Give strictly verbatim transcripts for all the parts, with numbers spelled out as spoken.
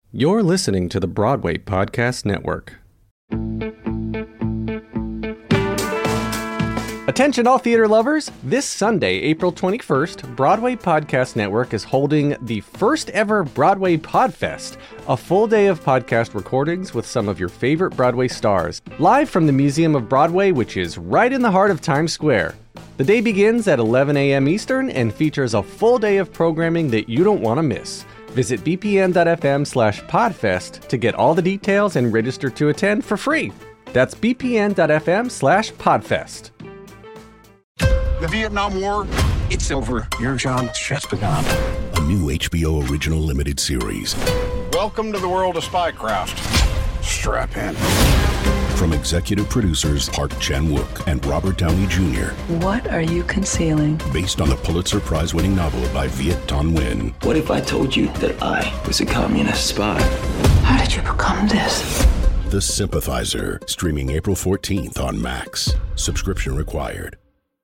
You're listening to the Broadway Podcast Network. Attention all theater lovers! This Sunday, April twenty-first, Broadway Podcast Network is holding the first ever Broadway Podfest, a full day of podcast recordings with some of your favorite Broadway stars, live from the Museum of Broadway, which is right in the heart of Times Square. The day begins at eleven a.m. Eastern and features a full day of programming that you don't want to miss. Visit bpn.fm slash podfest to get all the details and register to attend for free. That's bpn.fm slash podfest. The Vietnam War, it's over. Your job's just begun. A new H B O original limited series. Welcome to the world of spycraft. Strap in. From executive producers Park Chan-wook and Robert Downey Junior What are you concealing? Based on the Pulitzer Prize-winning novel by Viet Thanh Nguyen. What if I told you that I was a communist spy? How did you become this? The Sympathizer, streaming April fourteenth on Max. Subscription required.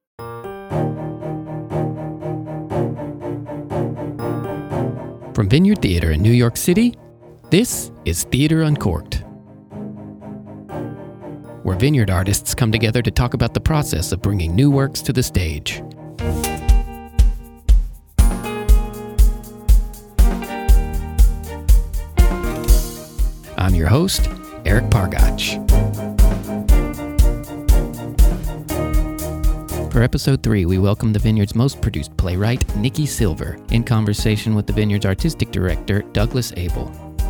From Vineyard Theater in New York City, this is Theater Uncorked, where Vineyard artists come together to talk about the process of bringing new works to the stage. I'm your host, Eric Pargach. For episode three, we welcome the Vineyard's most produced playwright, Nikki Silver, in conversation with the Vineyard's artistic director, Douglas Abel.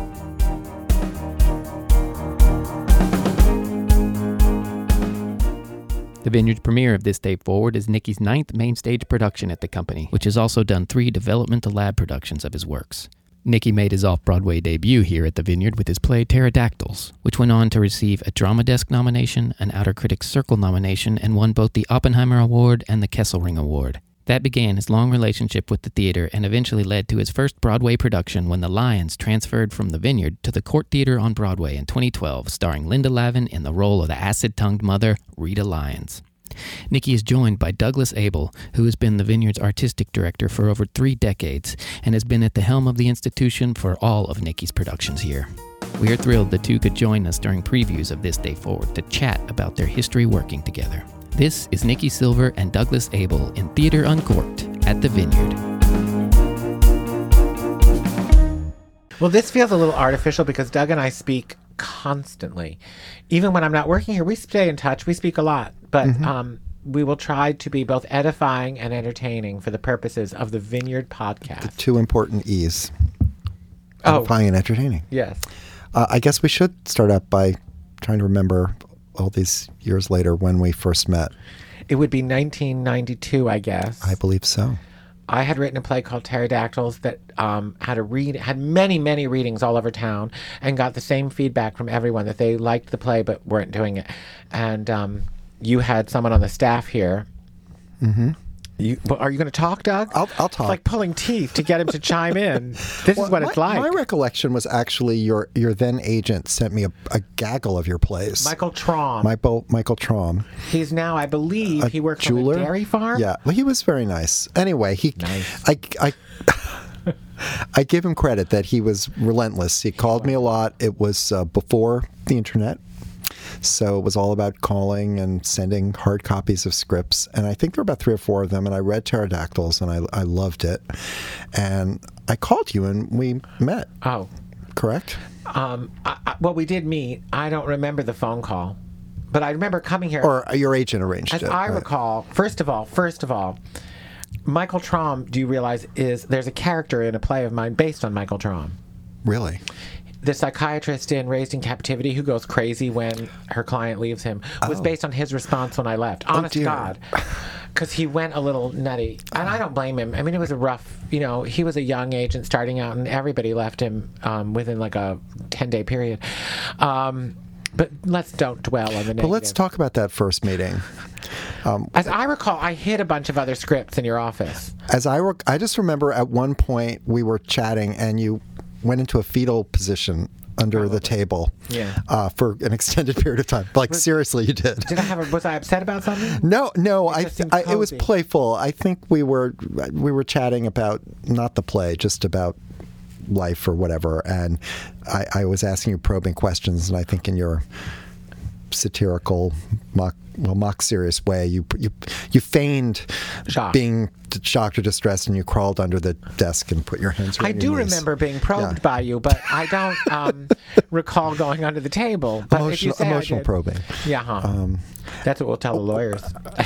The Vineyard's premiere of This Day Forward is Nikki's ninth main stage production at the company, which has also done three developmental lab productions of his works. Nikki made his off-Broadway debut here at the Vineyard with his play Pterodactyls, which went on to receive a Drama Desk nomination, an Outer Critics Circle nomination, and won both the Oppenheimer Award and the Kesselring Award. That began his long relationship with the theater and eventually led to his first Broadway production when the Lions transferred from the Vineyard to the Court Theater on Broadway in twenty twelve, starring Linda Lavin in the role of the acid-tongued mother, Rita Lyons. Nikki is joined by Douglas Abel, who has been the Vineyard's artistic director for over three decades and has been at the helm of the institution for all of Nikki's productions here. We are thrilled the two could join us during previews of This Day Forward to chat about their history working together. This is Nikki Silver and Douglas Abel in Theater Uncorked at the Vineyard. Well, this feels a little artificial because Doug and I speak constantly. Even when I'm not working here, we stay in touch. We speak a lot. But mm-hmm. um, we will try to be both edifying and entertaining for the purposes of the Vineyard podcast. The two important E's. Oh. Edifying and entertaining. Yes. Uh, I guess we should start out by trying to remember all these years later when we first met. It would be nineteen ninety-two, I guess. I believe so. I had written a play called Pterodactyls that um, had a read had many, many readings all over town and got the same feedback from everyone that they liked the play but weren't doing it. And um, you had someone on the staff here. Mm-hmm. You, well, are you going to talk, Doug? I'll, I'll talk. It's like pulling teeth to get him to chime in. This well, is what my, it's like. My recollection was actually your your then agent sent me a, a gaggle of your plays. Michael Traum. Michael, Michael Traum. He's now, I believe, a he works jeweler? on a dairy farm. Yeah, well, he was very nice. Anyway, he, nice. I, I, I give him credit that he was relentless. He called me a lot. It was uh, before the internet. So it was all about calling and sending hard copies of scripts. And I think there were about three or four of them. And I read Pterodactyls, and I, I loved it. And I called you, and we met. Oh. Correct? Um, I, I, well, we did meet. I don't remember the phone call. But I remember coming here. Or your agent arranged as it. As I right? recall, first of all, first of all, Michael Traum, do you realize, is there's a character in a play of mine based on Michael Traum. Really? The psychiatrist in Raised in Captivity who goes crazy when her client leaves him was oh. based on his response when I left. Honest oh, to God. Because he went a little nutty. And I don't blame him. I mean, it was a rough, you know, he was a young agent starting out, and everybody left him um, within like a ten-day period. Um, but let's don't dwell on the negative. But let's talk about that first meeting. Um, as I recall, I hid a bunch of other scripts in your office. As I, rec- I just remember at one point we were chatting, and you went into a fetal position under Probably. the table yeah. uh, for an extended period of time. Like, was, seriously, you did. Did I have a, was I upset about something? No, no. It, I, I, it was playful. I think we were we were chatting about not the play, just about life or whatever. And I, I was asking you probing questions, and I think in your satirical, mock, well, mock serious way, you you you feigned Shock. being shocked or distressed, and you crawled under the desk and put your hands around I your do knees. remember being probed Yeah. by you, but I don't um, recall going under the table. But if you Emotional, say I emotional did- probing. Yeah, huh. Um, That's what we'll tell the lawyers.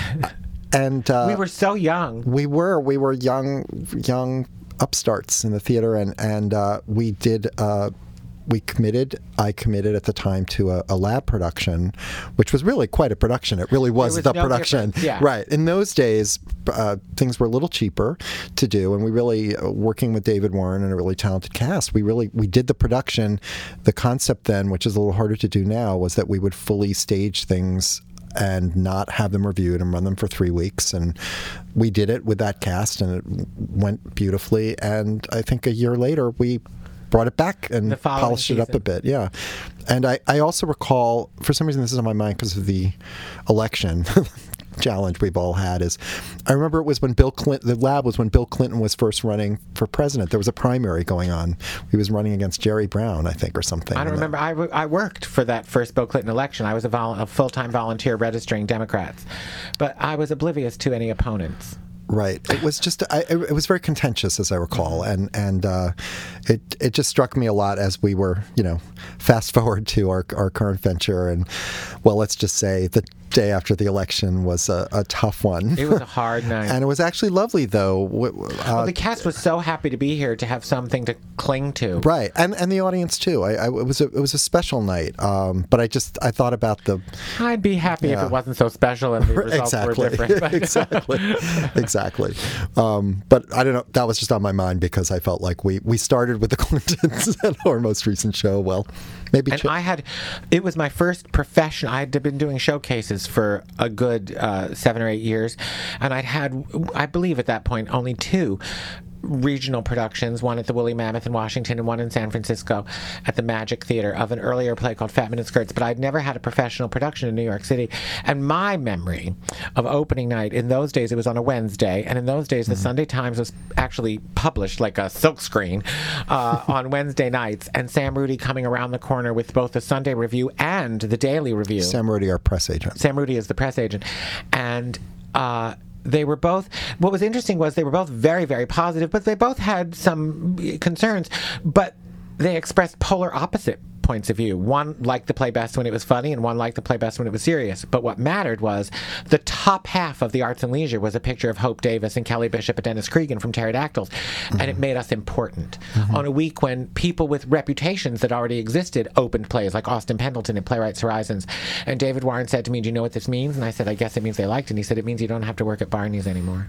and uh, we were so young. We were. We were young, young upstarts in the theater, and and uh, we did. Uh, we committed. I committed at the time to a, a lab production, which was really quite a production. It really was, was the no production. difference, yeah. Right. In those days, uh, things were a little cheaper to do, and we really, uh, working with David Warren and a really talented cast, we really we did the production. The concept then, which is a little harder to do now, was that we would fully stage things and not have them reviewed and run them for three weeks. And we did it with that cast, and it went beautifully. And I think a year later, we brought it back and The following polished it up a season. bit. Yeah. And I, I also recall, for some reason this is on my mind because of the election challenge we've all had, is I remember it was when Bill Clinton, the lab was when Bill Clinton was first running for president. There was a primary going on. He was running against Jerry Brown, I think, or something. I don't And remember. I, w- I worked for that first Bill Clinton election. I was a, vol- a full-time volunteer registering Democrats. But I was oblivious to any opponents. Right. It was just, I, it was very contentious, as I recall, and and uh, it it just struck me a lot as we were, you know, fast forward to our our current venture, and well, let's just say the day after the election was a, a tough one. It was a hard night. And it was actually lovely, though. W- w- Uh, well, the cast was so happy to be here to have something to cling to. Right, and and the audience too. I, I it was a it was a special night. Um, but I just I thought about the I'd be happy if Yeah. it wasn't so special and the results exactly were different. but- exactly exactly. Um, but I don't know. That was just on my mind because I felt like we we started with the Clintons at our most recent show. Well, maybe. And ch- I had, it was my first profession. I had been doing showcases for a good uh, seven or eight years, and I'd had, I believe at that point, only two regional productions, one at the Woolly Mammoth in Washington and one in San Francisco at the Magic Theater, of an earlier play called Fat Men in Skirts, but I'd never had a professional production in New York City. And my memory of opening night, in those days it was on a Wednesday, and in those days the Sunday Times was actually published like a silkscreen uh, on Wednesday nights, and Sam Rudy coming around the corner with both the Sunday Review and the Daily Review. Sam Rudy, our press agent. Sam Rudy is the press agent. And uh, they were both, what was interesting was they were both very, very positive, but they both had some concerns, but they expressed polar opposite points of view. One liked the play best when it was funny, and one liked the play best when it was serious. But what mattered was the top half of the Arts and Leisure was a picture of Hope Davis and Kelly Bishop and Dennis Cregan from Pterodactyls, mm-hmm. and it made us important. Mm-hmm. On a week when people with reputations that already existed opened plays, like Austin Pendleton in Playwrights Horizons, and David Warren said to me, "Do you know what this means?" And I said, "I guess it means they liked it." And he said, "It means you don't have to work at Barney's anymore."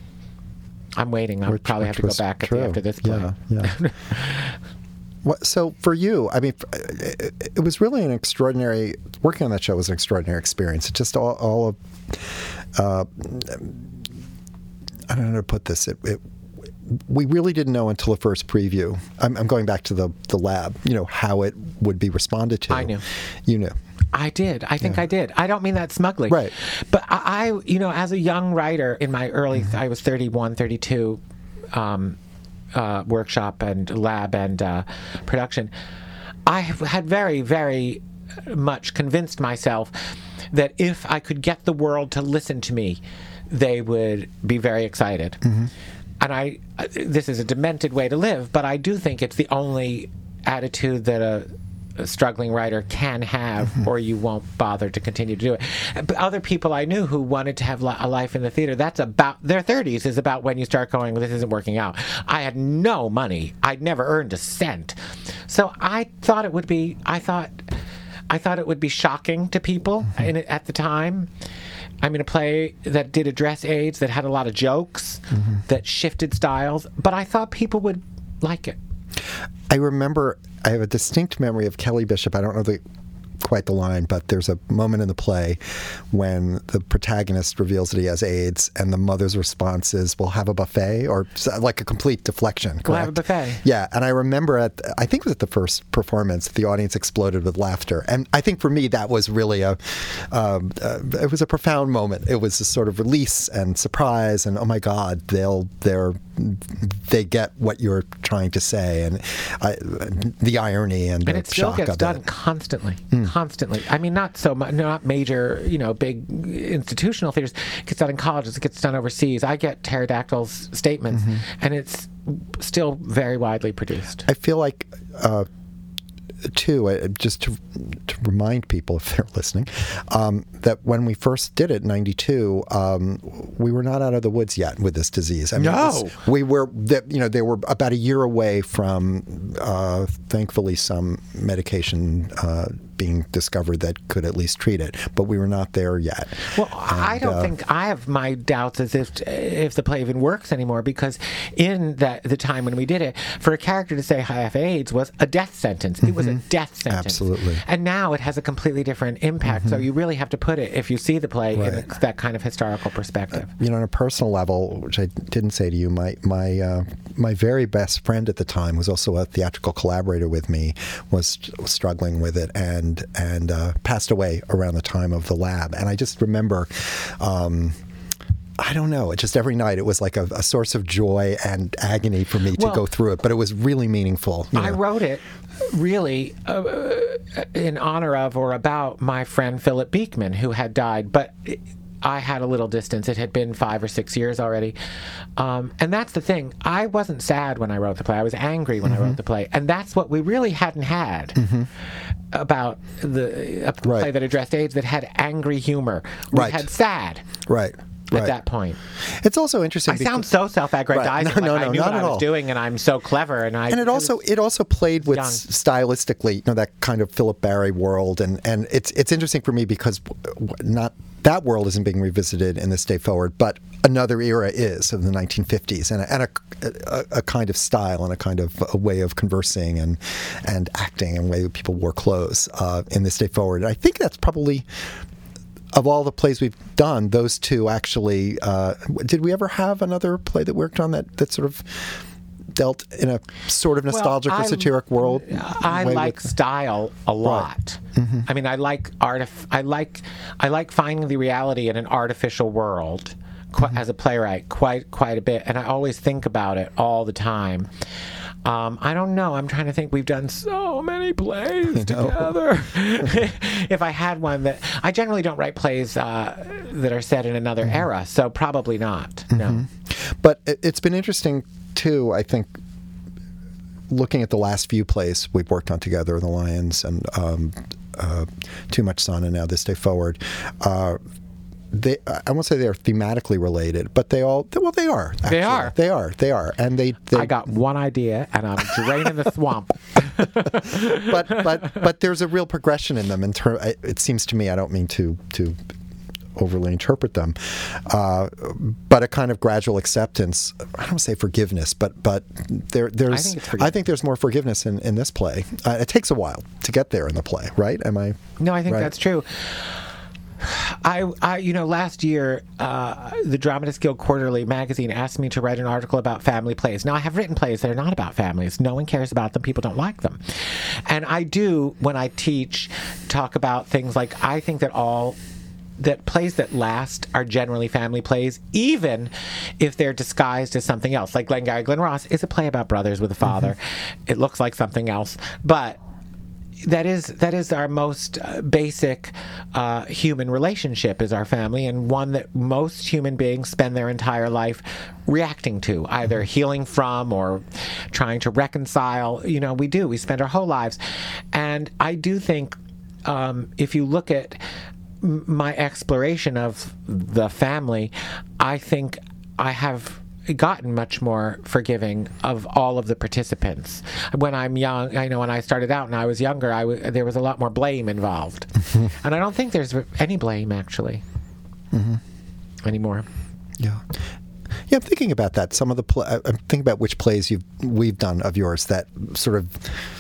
I'm waiting. I'll Which- probably which have to go was back at true. the, after this play. Yeah, yeah. What, so for you, I mean, it, it was really an extraordinary, working on that show was an extraordinary experience. It just all, all of, uh, I don't know how to put this. It, it, we really didn't know until the first preview. I'm, I'm going back to the, the lab, you know, how it would be responded to. I knew. You knew. I did. I think Yeah. I did. I don't mean that smugly. Right. But I, I you know, as a young writer in my early, Mm-hmm. I was thirty-one, thirty-two, um, uh, workshop and lab and uh, production, I have- had very, very much convinced myself that if I could get the world to listen to me, they would be very excited. Mm-hmm. And I, uh, this is a demented way to live, but I do think it's the only attitude that a, a struggling writer can have, Mm-hmm. or you won't bother to continue to do it. But other people I knew who wanted to have li- a life in the theater, that's about, their thirties is about when you start going, well, this isn't working out. I had no money. I'd never earned a cent. So I thought it would be, I thought, I thought it would be shocking to people Mm-hmm. in it at the time. I mean, a play that did address AIDS, that had a lot of jokes, Mm-hmm. that shifted styles, but I thought people would like it. I remember, I have a distinct memory of Kelly Bishop. I don't know the quite the line, but there's a moment in the play when the protagonist reveals that he has AIDS, and the mother's response is, "We'll have a buffet," or like a complete deflection. Correct? We'll have a buffet. Yeah, and I remember at I think it was at the first performance, the audience exploded with laughter, and I think for me that was really a um, uh, it was a profound moment. It was a sort of release and surprise, and oh my God, they'll they're they get what you're trying to say, and I, the irony and, and the it still shock gets of done it. constantly, Mm. constantly. I mean, not so much, not major, you know, big institutional theaters. It gets done in colleges. It gets done overseas. I get Pterodactyl's statements, Mm-hmm. and it's still very widely produced. I feel like, uh, too, uh, just to, to remind people if they're listening, um, that when we first did it in ninety-two, um, we were not out of the woods yet with this disease. I mean, No. it was- we were, the, you know, they were about a year away from, uh, thankfully, some medication uh, being discovered that could at least treat it, but we were not there yet. Well, I And, don't uh, think I have my doubts as if if the play even works anymore, because in that the time when we did it, for a character to say I have AIDS was a death sentence. It was a death sentence. Absolutely. And now it has a completely different impact. So you really have to put it, if you see the play, in Right. that kind of historical perspective. You know, on a personal level, which I didn't say to you, my my uh, my very best friend at the time, was also a theatrical collaborator with me, was, was struggling with it and and uh, passed away around the time of the lab. And I just remember. Um, I don't know. It just every night it was like a, a source of joy and agony for me to Well, go through it, but it was really meaningful. you I know. wrote it really uh, in honor of or about my friend Philip Beekman, who had died, but it, I had a little distance. It had been five or six years already. Um, and that's the thing. I wasn't sad when I wrote the play. I was angry when Mm-hmm. I wrote the play. And that's what we really hadn't had Mm-hmm. about the a Right. play that addressed AIDS that had angry humor. We Right. had sad Right. at Right. that point. It's also interesting. I because- sound so self-aggrandizing. Right. No, like no, I no, knew not what at I was all. doing, and I'm so clever. And I And it also it also played with young. s- stylistically, you know, that kind of Philip Barry world, and, and it's it's interesting for me because w- w- not that world isn't being revisited in This Day Forward, but another era is of the nineteen fifties, and a, and a, a, a kind of style and a kind of a way of conversing and and acting and way that people wore clothes uh, in This Day Forward. And I think that's probably. Of all the plays we've done, those two actually. Uh, did we ever have another play that worked on that that sort of dealt in a sort of nostalgic Well, or I- satiric world? I way like with- style a lot. Mm-hmm. I mean, I like artif- I like I like finding the reality in an artificial world qu- Mm-hmm. as a playwright quite quite a bit, and I always think about it all the time. Um, I don't know. I'm trying to think. We've done so many plays together. If I had one that I generally don't write plays uh, that are set in another Mm-hmm. era, so probably not. No. But it, it's been interesting too. I think looking at the last few plays we've worked on together, The Lions and um, uh, Too Much Sun, and now This Day Forward. Uh, They, I won't say they're thematically related, but they all, well, they are. Actually. They are. They are. They are. And they, they I got one idea, and I'm draining the swamp. but but but there's a real progression in them. In ter- it seems to me, I don't mean to to overly interpret them, uh, but a kind of gradual acceptance. I don't want to say forgiveness, but but there there's I think it's forgiveness. I think there's more forgiveness in, in this play. Uh, it takes a while to get there in the play, right? Am I? No, I think right? that's true. I, I, you know, last year, uh, the Dramatists Guild Quarterly magazine asked me to write an article about family plays. Now, I have written plays that are not about families. No one cares about them. People don't like them. And I do, when I teach, talk about things like, I think that all that plays that last are generally family plays, even if they're disguised as something else. Like Glengarry Glen Ross is a play about brothers with a father. It looks like something else, but that is that is our most uh, basic uh, human relationship, is our family, and one that most human beings spend their entire life reacting to, either healing from or trying to reconcile. You know, we do. We spend our whole lives. And I do think um, if you look at m- my exploration of the family, I think I have gotten much more forgiving of all of the participants. When I'm young, I know when I started out and I was younger, I w- there was a lot more blame involved. And I don't think there's any blame, actually, Mm-hmm. anymore. Yeah. Yeah, I'm thinking about that. Some of the pl- I'm thinking about which plays you've we've done of yours that sort of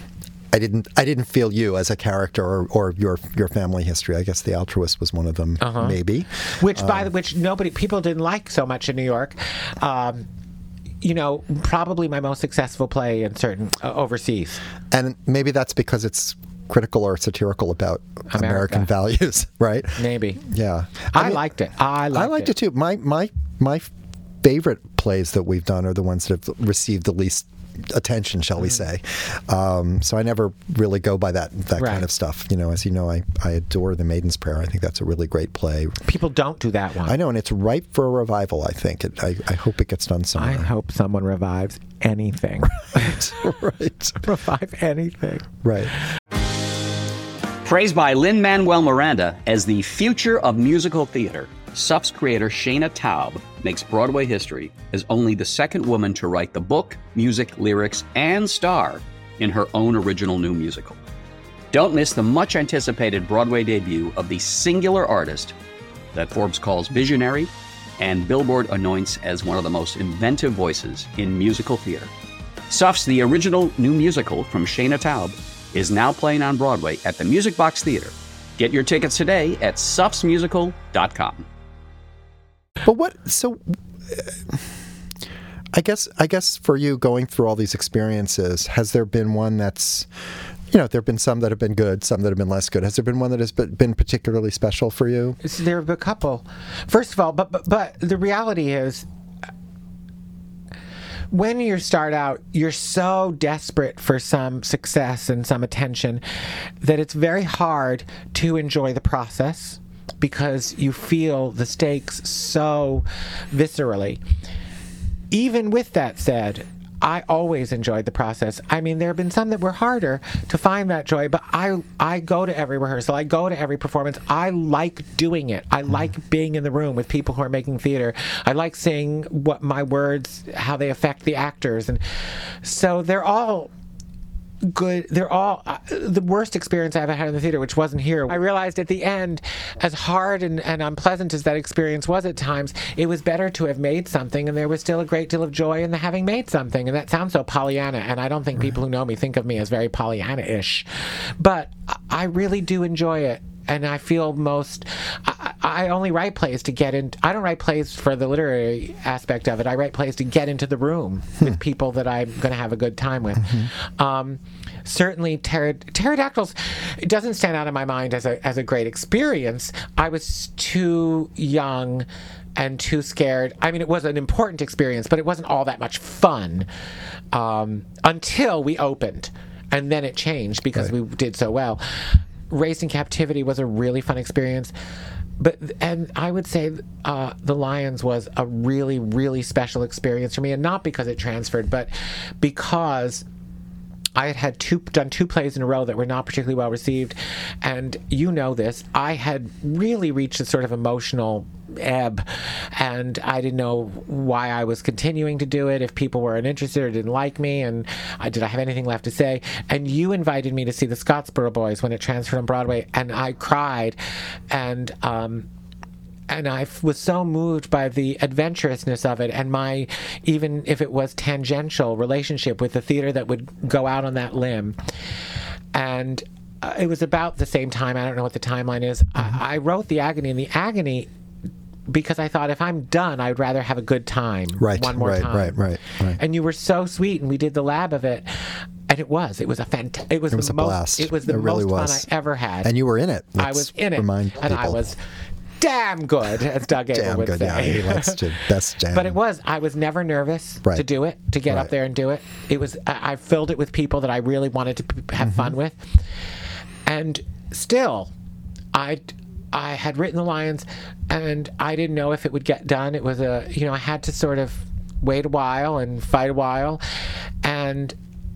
I didn't I didn't feel you as a character or, or your your family history. I guess The Altruist was one of them, Uh-huh. maybe. Which, by Um, the which nobody people didn't like so much in New York. Um, you know, probably my most successful play in certain uh, overseas. And maybe that's because it's critical or satirical about America. American values, right? Maybe. Yeah. I, mean, liked it. I liked, I liked it. too. My my my favorite plays that we've done are the ones that have received the least attention, shall we say. Um, so I never really go by that that Right. kind of stuff. You know, as you know, I, I adore The Maiden's Prayer. I think that's a really great play. People don't do that one. I know, and it's ripe for a revival, I think. It, I, I hope it gets done I somewhere. hope someone revives anything. right. Revive anything. Right. Praised by Lin-Manuel Miranda as the future of musical theater, S U F's creator Shana Taub makes Broadway history as only the second woman to write the book, music, lyrics, and star in her own original new musical. Don't miss the much-anticipated Broadway debut of the singular artist that Forbes calls visionary and Billboard anoints as one of the most inventive voices in musical theater. S U F's The Original New Musical from Shana Taub is now playing on Broadway at the Music Box Theater. Get your tickets today at sufs musical dot com. But what? So, uh, I guess I guess for you going through all these experiences, has there been one that's, you know, there have been some that have been good, some that have been less good. Has there been one that has been been particularly special for you? So there have been a couple. First of all, but but, but the reality is, when you start out, you're so desperate for some success and some attention that it's very hard to enjoy the process because you feel the stakes so viscerally. Even with that said, I always enjoyed the process. I mean, there have been some that were harder to find that joy, but I I go to every rehearsal. I go to every performance. I like doing it. I like being in the room with people who are making theater. I like seeing what my words, how they affect the actors. And so they're all good. They're all uh, the worst experience I ever had in the theater, which wasn't here. I realized at the end, as hard and, and unpleasant as that experience was at times, it was better to have made something, and there was still a great deal of joy in the having made something. And that sounds so Pollyanna, and I don't think people who know me think of me as very Pollyanna-ish, but I really do enjoy it. And I feel most, I, I only write plays to get in, I don't write plays for the literary aspect of it. I write plays to get into the room with people that I'm going to have a good time with. Mm-hmm. Um, certainly, pter- Pterodactyls, it doesn't stand out in my mind as a, as a great experience. I was too young and too scared. I mean, it was an important experience, but it wasn't all that much fun um, until we opened. And then it changed because right. we did so well. Raised in Captivity was a really fun experience, but and I would say uh, The Lions was a really, really special experience for me, and not because it transferred, but because I had had two done two plays in a row that were not particularly well received, and you know this. I had really reached a sort of emotional ebb, and I didn't know why I was continuing to do it, if people weren't interested or didn't like me, and I, did I have anything left to say? And you invited me to see the Scottsboro Boys when it transferred on Broadway, and I cried, and um, and I was so moved by the adventurousness of it, and my, even if it was tangential, relationship with the theater that would go out on that limb. And uh, it was about the same time, I don't know what the timeline is, mm-hmm. I, I wrote The Agony, and The Agony, because I thought if I'm done, I'd rather have a good time right, one more right, time. Right, right, right. And you were so sweet, and we did the lab of it, and it was. It was a fant- It was, it was the a most. blast. It was the it really most was. fun I ever had. And you were in it. I was in it, remind and I people. was damn good, as Doug Abel damn would good, say. Yeah, he likes to best jam. But it was. I was never nervous right. to do it, to get right. up there and do it. It was. I, I filled it with people that I really wanted to p- have mm-hmm. fun with, and still, I. I had written The Lions, and I didn't know if it would get done. It was a, you know, I had to sort of wait a while and fight a while, and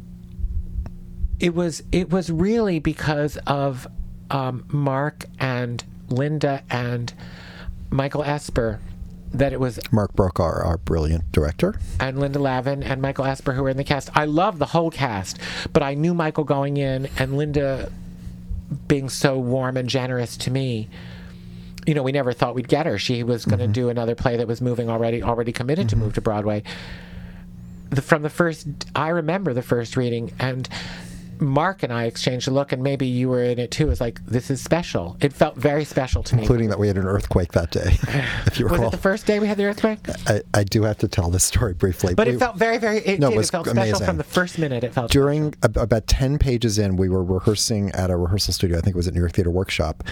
it was it was really because of um, Mark and Linda and Michael Esper that it was. Mark Brooke, our, our brilliant director. And Linda Lavin and Michael Esper, who were in the cast. I love the whole cast, but I knew Michael going in, and Linda being so warm and generous to me. You know, we never thought we'd get her. She was going to mm-hmm. do another play that was moving already, already committed mm-hmm. to move to Broadway. The, from the first, I remember the first reading, and Mark and I exchanged a look, and maybe you were in it too. It was like, this is special. It felt very special to me. Including that we had an earthquake that day, if you Was recall. it the first day we had the earthquake? I, I do have to tell this story briefly. But We- it felt very, very, it, No, it did. was it felt amazing. special from the first minute. It felt During ab- about ten pages in, we were rehearsing at a rehearsal studio. I think it was at New York Theater Workshop.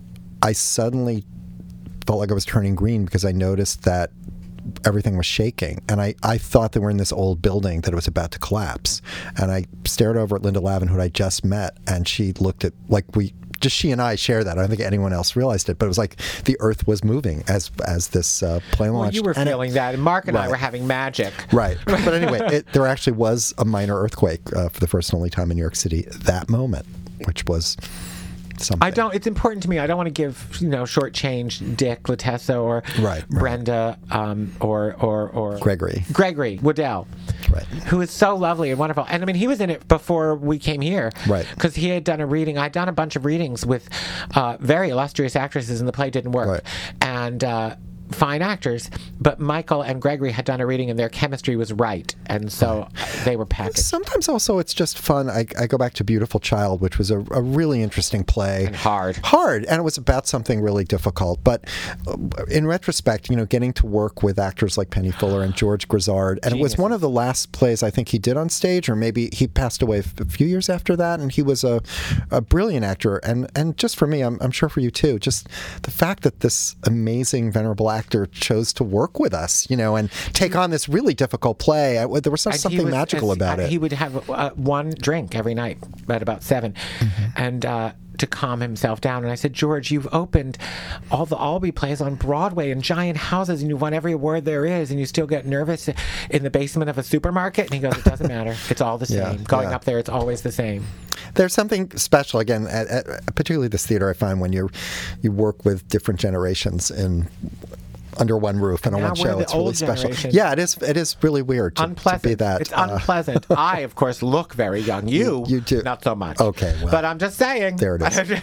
I suddenly felt like I was turning green because I noticed that everything was shaking. And I, I thought that we're in this old building, that it was about to collapse. And I stared over at Linda Lavin, who I just met, and she looked at, like we, just she and I share that. I don't think anyone else realized it, but it was like the earth was moving as as this uh, plane Well, launched. you were And it- feeling that, and Mark and I Right. were having magic. Right. But anyway, it, there actually was a minor earthquake uh, for the first and only time in New York City that moment, which was something. I don't. It's important to me. I don't want to give you know shortchange Dick Latessa or Right, right. Brenda um, or or or Gregory. Gregory Waddell, Right. who is so lovely and wonderful. And I mean, he was in it before we came here, Right. Because he had done a reading. I'd done a bunch of readings with uh, very illustrious actresses, and the play didn't work. Right. And uh, fine actors, but Michael and Gregory had done a reading, and their chemistry was right, and so they were packaged. Sometimes also it's just fun. I, I go back to Beautiful Child, which was a, a really interesting play. And hard. Hard. And it was about something really difficult. But uh, in retrospect, you know, getting to work with actors like Penny Fuller and George Grizzard, and it was one of the last plays I think he did on stage, or maybe he passed away a few years after that, and he was a, a brilliant actor. And, and just for me, I'm, I'm sure for you too, just the fact that this amazing, venerable actor chose to work with us, you know, and take on this really difficult play. I, there was And he something was- magical as- about uh, it. He would have uh, one drink every night at about seven, Mm-hmm. and uh, to calm himself down. And I said, George, you've opened all the Albee plays on Broadway in giant houses, and you've won every award there is, and you still get nervous in the basement of a supermarket? And he goes, it doesn't matter. It's all the Yeah, same. Going yeah. up there, it's always the same. There's something special again, at, at, particularly this theater. I find when you you work with different generations in under one roof and on Now one we're show, the it's really old special. generation. Yeah, it is. It is really weird to, to Unpleasant. be that. It's uh, unpleasant. I, of course, look very young. You, You- you do. not so much. Okay, well, but I'm just saying. there it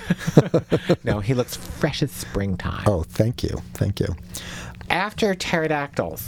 is. No, he looks fresh as springtime. oh, thank you, thank you. After Pterodactyls,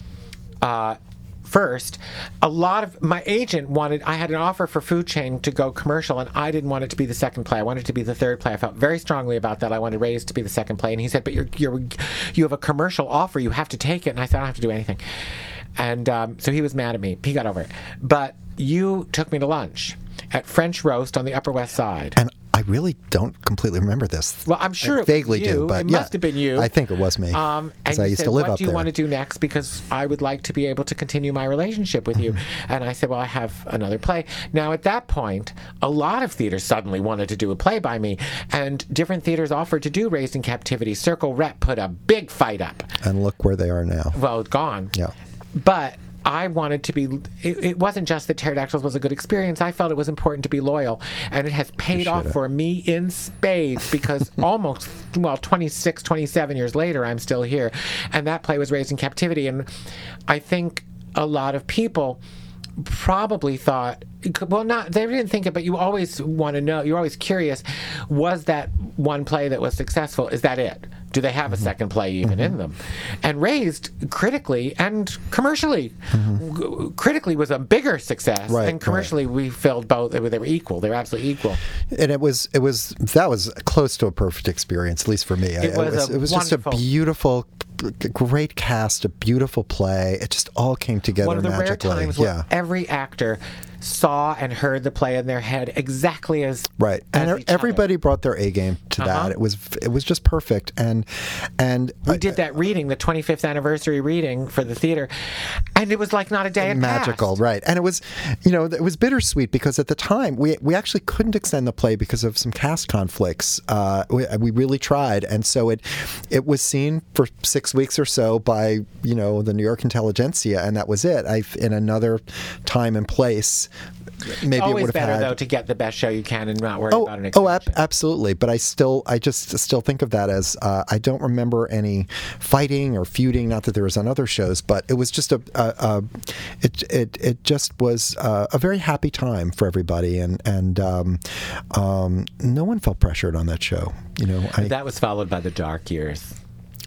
uh, first, a lot of my agent wanted. I had an offer for Food Chain to go commercial, and I didn't want it to be the second play. I wanted it to be the third play. I felt very strongly about that. I wanted Raised to be the second play, and he said, "But you're you're you have a commercial offer. You have to take it." And I said, "I don't have to do anything." And um, so he was mad at me. He got over it. But you took me to lunch at French Roast on the Upper West Side. And I really don't completely remember this. Well, I'm sure I it was vaguely you. do, but It yeah, must have been you. I think it was me. Um, and because I you used said, to live what up do you there. want to do next? Because I would like to be able to continue my relationship with you. And I said, well, I have another play. Now, at that point, a lot of theaters suddenly wanted to do a play by me. And different theaters offered to do Raised in Captivity. Circle Rep put a big fight up. And look where they are now. Well, gone. Yeah. But I wanted to be, it, it wasn't just that Pterodactyls was a good experience. I felt it was important to be loyal. And it has paid off it. for me in spades because almost, well, twenty-six, twenty-seven years later, I'm still here. And that play was Raised in Captivity. And I think a lot of people probably thought, well, not, they didn't think it, but you always want to know, you're always curious, was that one play that was successful, is that it? Do they have a second play even in them? And Raised, critically and commercially, g- critically was a bigger success, Right, and commercially we filled both. They were, they were equal. They were absolutely equal. And it was, it was, that was close to a perfect experience, at least for me. It I- was a it was just a wonderful- beautiful, great cast, a beautiful play. It just all came together One of the rare magically. times yeah. where every actor saw and heard the play in their head exactly as Right, as and each other. everybody brought their A game to Uh-huh. that. It was it was just perfect, and and We did that reading, the twenty-fifth anniversary reading for the theater, and it was like not a day had magical, passed. right? And it was, you know, it was bittersweet because at the time we we actually couldn't extend the play because of some cast conflicts. Uh, we, we really tried, and so it it was seen for six weeks or so by you know the New York intelligentsia, and that was it. I in another time and place. Maybe it Always would have better had, though to get the best show you can and not worry Oh, about an oh, extension. ab- absolutely. But I still, I just still think of that as uh, I don't remember any fighting or feuding. Not that there was on other shows, but it was just a, a, a it, it, it just was uh, a very happy time for everybody, and and um, um, no one felt pressured on that show. You know, I, That was followed by the dark years.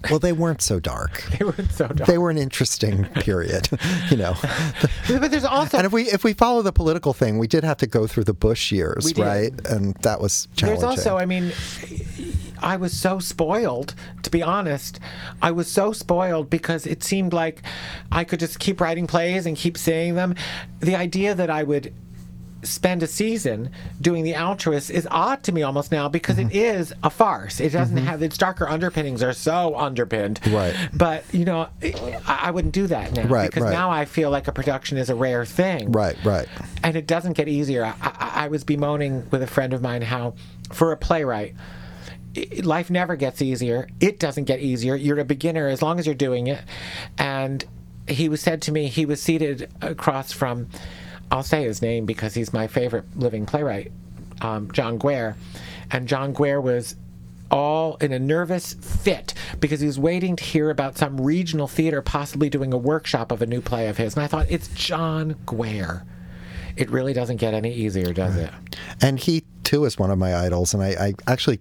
Well, they weren't so dark. They weren't so dark. They were an interesting period, you know. But there's also, and if we if we follow the political thing, we did have to go through the Bush years, We did. right? And that was challenging. there's also, I mean, I was so spoiled, to be honest. I was so spoiled because it seemed like I could just keep writing plays and keep seeing them. The idea that I would spend a season doing The Altruist is odd to me almost now because Mm-hmm. it is a farce. It doesn't have its darker underpinnings are so underpinned. Right. But you know, I, I wouldn't do that now Right, because right. now I feel like a production is a rare thing. Right, right. And it doesn't get easier. I, I, I was bemoaning with a friend of mine how, for a playwright, i- life never gets easier. It doesn't get easier. You're a beginner as long as you're doing it. And he was said to me, he was seated across from, I'll say his name because he's my favorite living playwright, um, John Guare. And John Guare was all in a nervous fit because he was waiting to hear about some regional theater possibly doing a workshop of a new play of his. And I thought, it's John Guare. It really doesn't get any easier, does it? And he too is one of my idols. And I, I actually,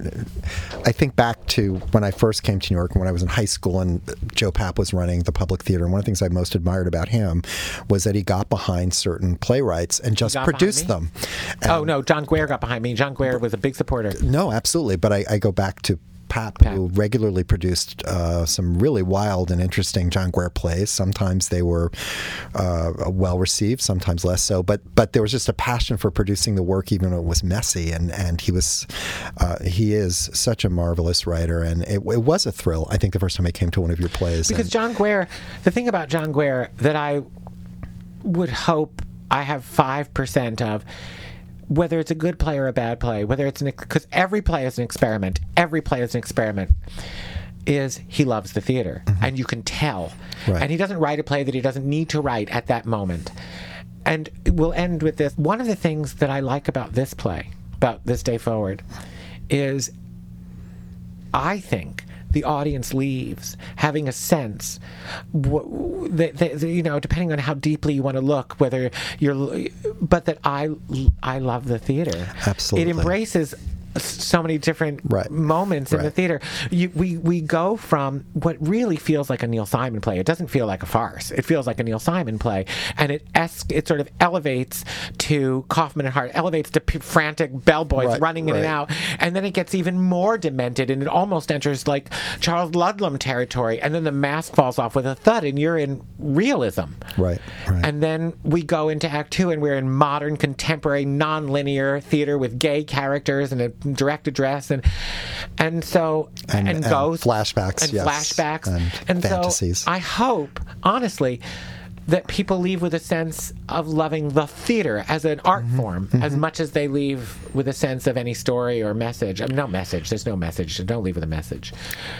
I think back to when I first came to New York, when I was in high school, and Joe Papp was running the Public Theater. And one of the things I most admired about him was that he got behind certain playwrights and just got produced behind them. And Oh, no, John Guare got behind me. John Guare was a big supporter. No, absolutely. But I, I go back to Papp, Papp. who regularly produced uh, some really wild and interesting John Guare plays. Sometimes they were uh, well received, sometimes less so. But but there was just a passion for producing the work, even though it was messy. And and he was uh, he is such a marvelous writer, and it, it was a thrill. I think the first time I came to one of your plays. Because and, John Guare, the thing about John Guare that I would hope I have five percent of, whether it's a good play or a bad play, whether it's an, because every play is an experiment, every play is an experiment, is he loves the theater. Mm-hmm. And you can tell. Right. And he doesn't write a play that he doesn't need to write at that moment. And we'll end with this. One of the things that I like about this play, about This Day Forward, is I think the audience leaves having a sense w- that, that, you know, depending on how deeply you want to look, whether you're, but that I, I love the theater. Absolutely. It embraces so many different Right. moments in Right. the theater. You, we we go from what really feels like a Neil Simon play. It doesn't feel like a farce. It feels like a Neil Simon play, and it es- it sort of elevates to Kaufman and Hart, elevates to p- frantic bellboys Right, running in and right. out, and then it gets even more demented, and it almost enters like Charles Ludlam territory, and then the mask falls off with a thud, and you're in realism. Right, right. And then we go into Act Two, and we're in modern, contemporary, non-linear theater with gay characters and a direct address, and and so And- and, and ghosts flashbacks, and yes, flashbacks, and so fantasies. I hope, honestly, that people leave with a sense of loving the theater as an art Mm-hmm. form, as much as they leave with a sense of any story or message. I mean, no message. There's no message. So don't leave with a message.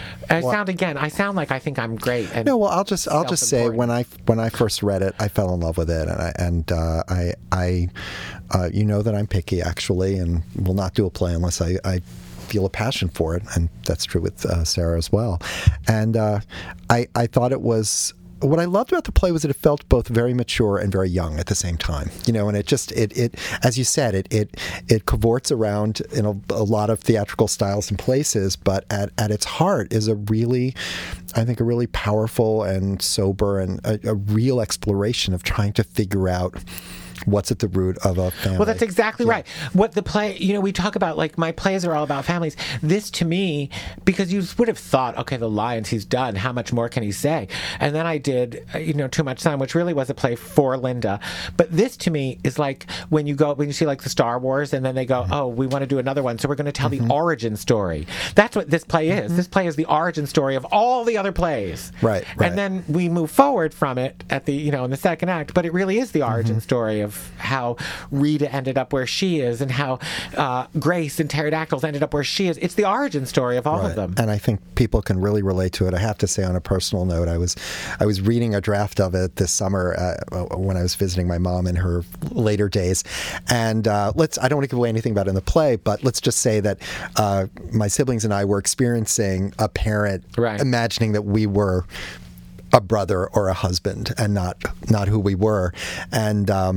I Well- sound again. I sound like I think I'm great. And No, well, I'll just I'll just say self-important. when I when I first read it, I fell in love with it, and I and uh, I I uh, you know that I'm picky actually, and will not do a play unless I. I feel a passion for it, and that's true with uh, Sarah as well. And uh, I I thought it was. What I loved about the play was that it felt both very mature and very young at the same time. You know, and it just it it as you said, it it it cavorts around in a, a lot of theatrical styles and places, but at at its heart is a really, I think, a really powerful and sober and a, a real exploration of trying to figure out what's at the root of a family. Well, that's exactly right. What the play, you know, we talk about, like, my plays are all about families. This, to me, because you would have thought, okay, The Lions, he's done. How much more can he say? And then I did, uh, you know, Too Much Sun, which really was a play for Linda. But this, to me, is like when you go, when you see, like, the Star Wars, and then they go, oh, we want to do another one, so we're going to tell Mm-hmm. the origin story. That's what this play is. Mm-hmm. This play is the origin story of all the other plays. Right, right. And then we move forward from it at the, you know, in the second act, but it really is the origin Mm-hmm. story of how Rita ended up where she is, and how uh, Grace and Pterodactyls ended up where she is. It's the origin story of all Right. of them. And I think people can really relate to it. I have to say, on a personal note, I was I was reading a draft of it this summer uh, when I was visiting my mom in her later days. And uh, let's I don't want to give away anything about it in the play, but let's just say that uh, my siblings and I were experiencing a parent Right. imagining that we were a brother or a husband and not not who we were. And um,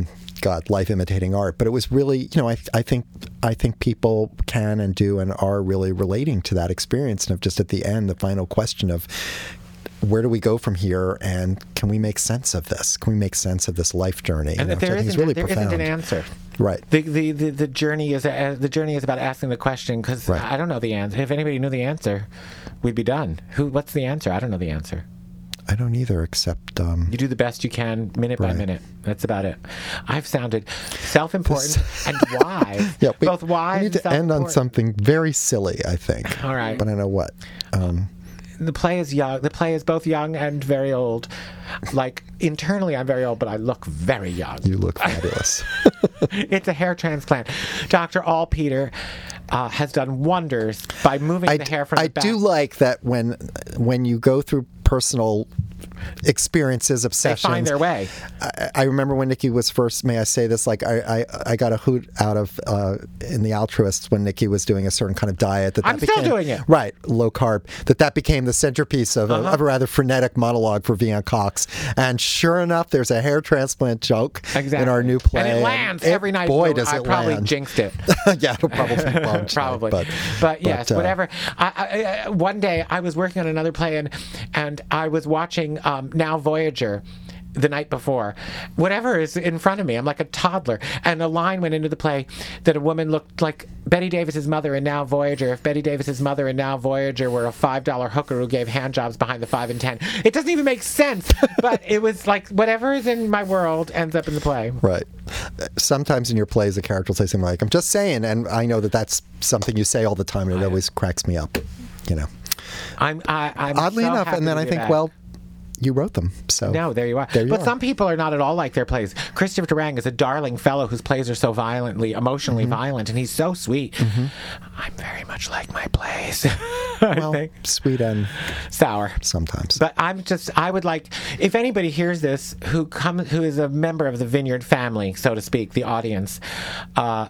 God, life imitating art. But it was really, you know, I, I think I think people can and do and are really relating to that experience. And of just at the end, the final question of where do we go from here, and can we make sense of this? Can we make sense of this life journey? And you know, there, isn't, really there isn't an answer. Right. The, the the the journey is uh, the journey is about asking the question, because right. I don't know the answer. If anybody knew the answer, we'd be done. Who? What's the answer? I don't know the answer. I don't either, except um, you do the best you can, minute right. by minute. That's about it. I've sounded self-important and wise. Yeah, we, both wise. We need and to end on something very silly, I think. All right. But I don't know what. Um, the play is young. The play is both young and very old. Like, internally, I'm very old, but I look very young. You look fabulous. It's a hair transplant. Doctor Allpeter uh, has done wonders by moving I the hair from I the back. I do like that when when you go through personal experiences, obsessions. They find their way. I, I remember when Nikki was first, may I say this, like I, I, I got a hoot out of uh, in The Altruists when Nikki was doing a certain kind of diet. That I'm that still became, doing it. Right, low carb. That that became the centerpiece of, uh-huh. a, of a rather frenetic monologue for Vian Cox. And sure enough, there's a hair transplant joke exactly. in our new play. And it lands and every night. Boy, so does I it probably land. jinxed it. Yeah, it'll probably be wrong Probably. But, but yes, but, uh, whatever. I, I, I, one day I was working on another play, and, and I was watching um, Now Voyager the night before. Whatever is in front of me, I'm like a toddler. And a line went into the play that a woman looked like Betty Davis's mother in Now Voyager. If Betty Davis's mother in Now Voyager were a five dollar hooker who gave handjobs behind the five and ten. It doesn't even make sense, but it was like whatever is in my world ends up in the play. Right. Sometimes in your plays, the character will say something like, I'm just saying, and I know that that's something you say all the time, and it always cracks me up, you know. I'm, I, I'm Oddly so enough, happy and then to I do think, that. well, you wrote them, so. No, there you are. There you but are. some people are not at all like their plays. Christopher Durang is a darling fellow whose plays are so violently, emotionally mm-hmm. violent, and he's so sweet. Mm-hmm. I'm very much like my plays. I well, think. Sweet and sour sometimes. But I'm just, I would like, if anybody hears this who come, who is a member of the Vineyard family, so to speak, the audience, uh,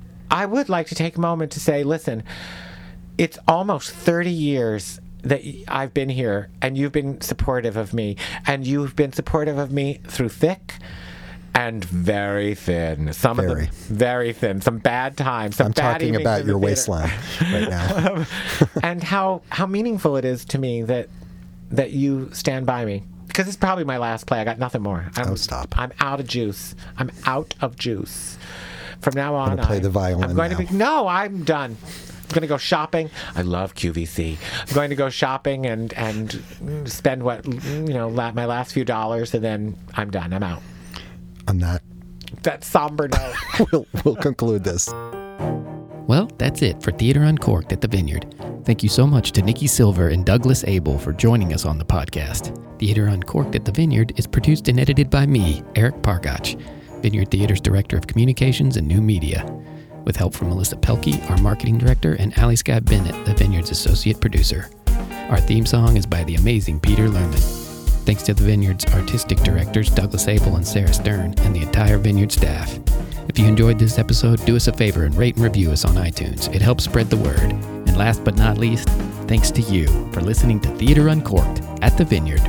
I would like to take a moment to say, listen, it's almost thirty years that I've been here, and you've been supportive of me, and you've been supportive of me through thick and very thin. Some very. of them very thin. Some bad times. Some I'm bad talking evenings about in your the waistline right now. And how how meaningful it is to me that that you stand by me. Because it's probably my last play. I got nothing more. I'm, oh, stop. I'm out of juice. I'm out of juice. From now on, I'm gonna play I, the violin I'm going now. to be. No, I'm done. I'm going to go shopping. I love Q V C. I'm going to go shopping and and spend what you know la- my last few dollars, and then I'm done. I'm out. On that, that somber note, we'll we'll conclude this. Well, that's it for Theater Uncorked at the Vineyard. Thank you so much to Nikki Silver and Douglas Abel for joining us on the podcast. Theater Uncorked at the Vineyard is produced and edited by me, Eric Pargach, Vineyard Theater's Director of Communications and New Media, with help from Melissa Pelkey, our Marketing Director, and Ali Sky Bennett, the Vineyard's Associate Producer. Our theme song is by the amazing Peter Lerman. Thanks to the Vineyard's Artistic Directors, Douglas Abel and Sarah Stern, and the entire Vineyard staff. If you enjoyed this episode, do us a favor and rate and review us on iTunes. It helps spread the word. And last but not least, thanks to you for listening to Theater Uncorked at the Vineyard.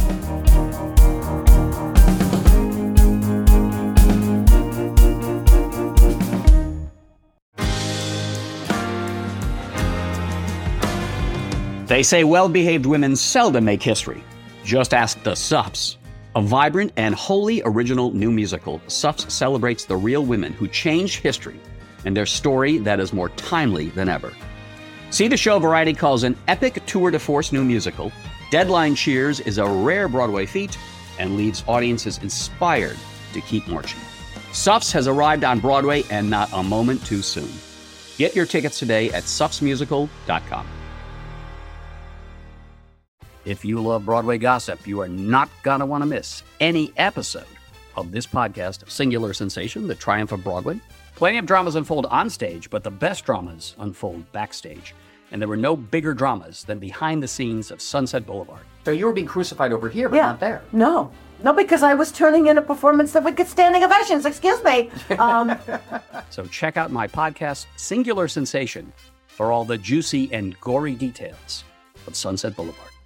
They say well-behaved women seldom make history. Just ask the Suffs. A vibrant and wholly original new musical, Suffs celebrates the real women who changed history and their story that is more timely than ever. See the show Variety calls an epic tour de force new musical. Deadline cheers is a rare Broadway feat and leaves audiences inspired to keep marching. Suffs has arrived on Broadway and not a moment too soon. Get your tickets today at suffs musical dot com. If you love Broadway gossip, you are not going to want to miss any episode of this podcast, Singular Sensation, The Triumph of Broadway. Plenty of dramas unfold on stage, but the best dramas unfold backstage. And there were no bigger dramas than behind the scenes of Sunset Boulevard. So you were being crucified over here, but yeah. not there. No. No, because I was turning in a performance that would get standing ovations. Excuse me. Um, so check out my podcast, Singular Sensation, for all the juicy and gory details of Sunset Boulevard.